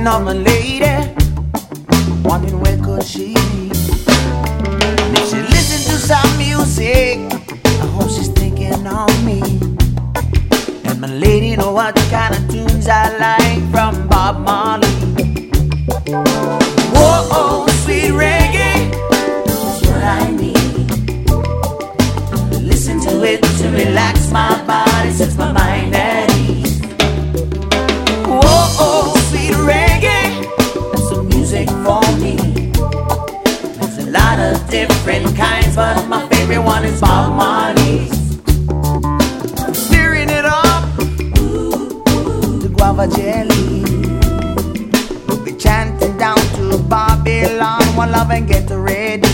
of my lady, wondering where could she be. And if she listens to some music, I hope she's thinking of me. And my lady know what kind of tunes I like from Bob Marley. Whoa, sweet reggae, that's what I need. Listen to it to relax my body, sets my mind at ease. Whoa, sweet reggae, that's some music for me. There's a lot of different kinds, but my favorite one is Bob Marley's. Stirring it up, the guava jelly. We'll be chanting down to Babylon, one love and get ready.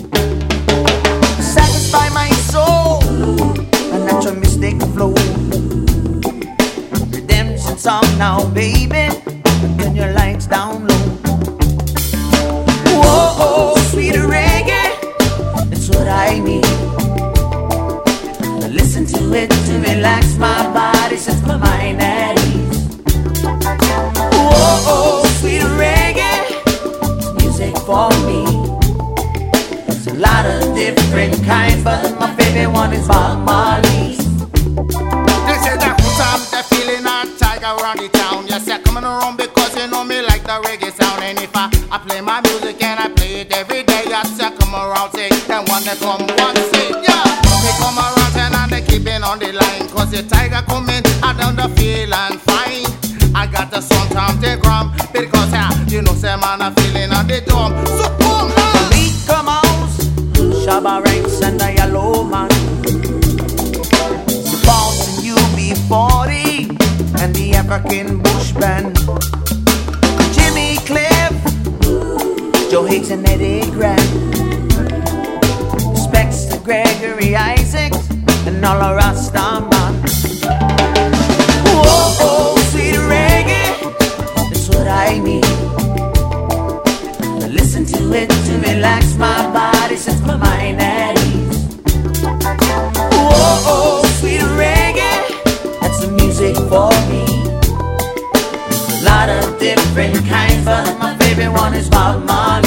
Satisfy my soul, a natural mystic flow. Redemption song now, baby. Turn your lights down low. Whoa, sweet reggae, that's what I need. Listen to it to relax my body, sets my mind at ease. Whoa, sweet reggae, it's music for me. There's a lot of different kinds, but my favorite one is Bob Marley's. They say that who's up, the feeling hot tiger around the town. Yes, you're coming around because you know me like the reggae sound. And if I play my music and I play it every day, yes, you come around, say, then one they come, one say, yeah. They come around and they keep it on the line. Cause the tiger come in, I don't feel and fine. I got the sun time to gram, because you know, say man, I'm feeling on the dome. So boom, man. Mickey Mouse, Shabba Ranks and the Yellow Man, Bounce and UB40 and the African Bush Band, Jimmy Cliff, Joe Higgs and Eddie Grant, Specs to Gregory Isaacs and all the Rastaman. Whoa, sweet reggae, that's what I need. Listen to it to relax my body, sets my mind at ease. Whoa, sweet reggae, that's the music for me. There's a lot of different kinds, but my favorite one is Bob Marley.